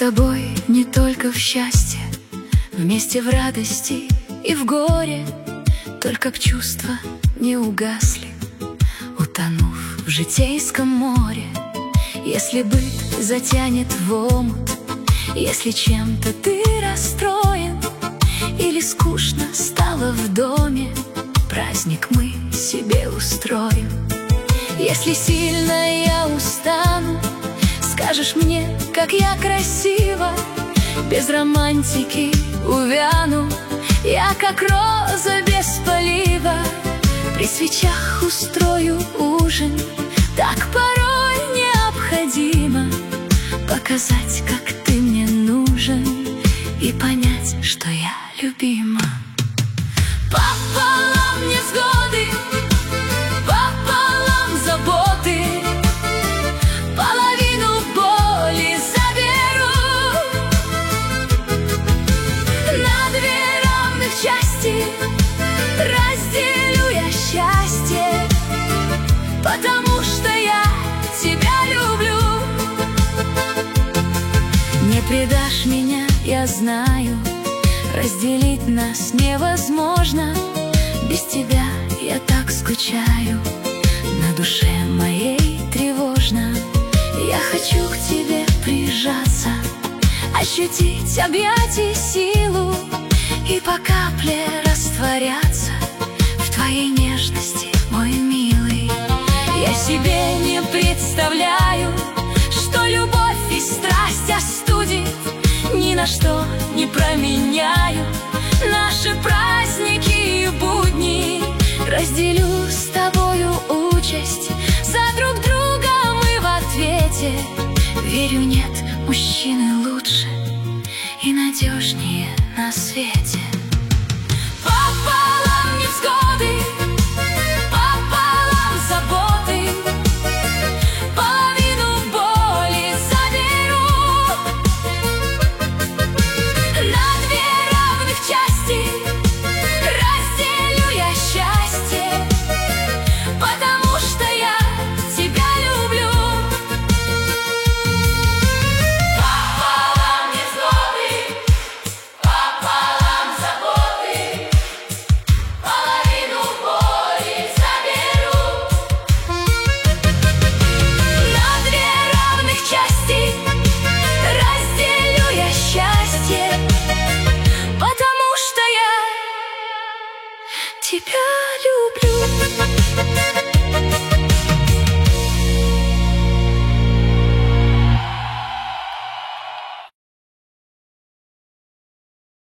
тобой не только в счастье, вместе в радости и в горе. Только б чувства не угасли, утонув в житейском море. Если быт затянет в омут, если чем-то ты расстроен или скучно стало в доме, праздник мы себе устроим. Если сильно я устану, скажешь мне, как я красива. Без романтики увяну я, как роза без полива. При свечах устрою ужин, так порой необходимо показать, как ты мне нужен, и понять, что я любима. Пополам невзгоды, пополам заботы, половину боли заберу. На две равных части разделю я счастье, потому что я тебя люблю. Не предашь меня, я знаю, разделить нас невозможно. Без тебя я так скучаю, на душе моей тревожно. Я хочу к тебе прижаться, ощутить объятий силу и по капле растворяться в твоей нежности, мой милый. Я себе не представляю, что любовь и страсть остудит, ни на что не променяю наши праздники и будни. Разделю с тобою участь, за друг друга мы в ответе. Верю, нет мужчины лучше и надежнее на свете. Пополам невзгоды, пополам заботы, половину боли заберу. На две равных части разделю я счастье, потому что я тебя люблю. Пополам невзгоды, пополам заботы, половину боли заберу. На две равных части разделю я счастье, потому что я тебя люблю.